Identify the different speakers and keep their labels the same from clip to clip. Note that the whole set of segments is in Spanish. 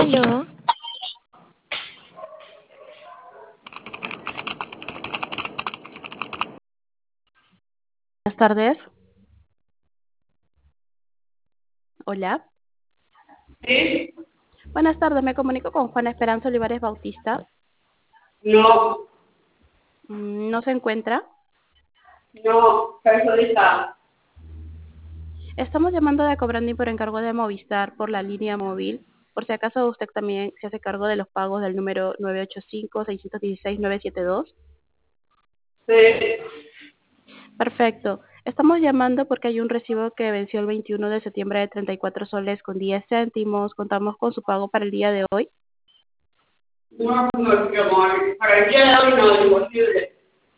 Speaker 1: Aló,
Speaker 2: Buenas tardes. Hola.
Speaker 3: Sí,
Speaker 2: Buenas tardes, me comunico con Juana Esperanza Olivares Bautista.
Speaker 3: no,
Speaker 2: ¿No se encuentra?
Speaker 3: no, perjudica.
Speaker 2: Estamos llamando de Cobrandi por encargo de Movistar por la línea móvil. Por si acaso usted también se hace cargo de los pagos del número 985-616-972.
Speaker 3: Sí,
Speaker 2: Perfecto. Estamos llamando porque hay un recibo que venció el 21 de septiembre de 34 soles con 10 céntimos. Contamos con su pago para el día de hoy.
Speaker 3: no, no, mi amor, para el día de hoy no es imposible.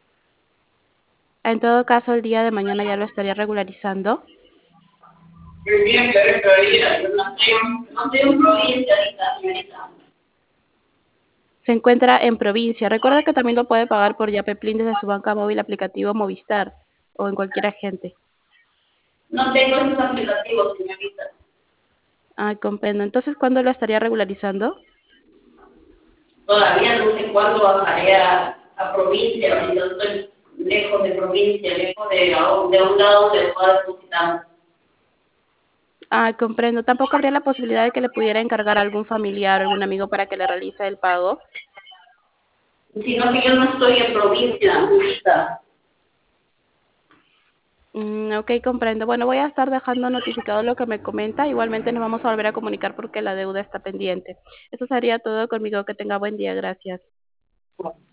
Speaker 2: En todo caso, el día de mañana ya lo estaría regularizando.
Speaker 3: El día que refería, yo no estoy en provincia ahorita, señorita.
Speaker 2: Se encuentra en provincia. Recuerda que también lo puede pagar por Yapeplin desde su banca móvil aplicativo Movistar o en cualquier agente.
Speaker 3: No tengo esos aplicativos, señorita.
Speaker 2: Ah, comprendo. Entonces, ¿cuándo lo estaría regularizando?
Speaker 3: Todavía no sé cuándo bajaré a provincia, ahorita estoy lejos de provincia, lejos de un lado donde pueda depositar.
Speaker 2: Ah, comprendo. Tampoco habría la posibilidad de que le pudiera encargar a algún familiar o algún amigo para que le realice el pago.
Speaker 3: Sino que yo no estoy en provincia, señorita.
Speaker 2: Ok, comprendo. Bueno, voy a estar dejando notificado lo que me comenta. Igualmente nos vamos a volver a comunicar porque la deuda está pendiente. Eso sería todo conmigo. Que tenga buen día. Gracias.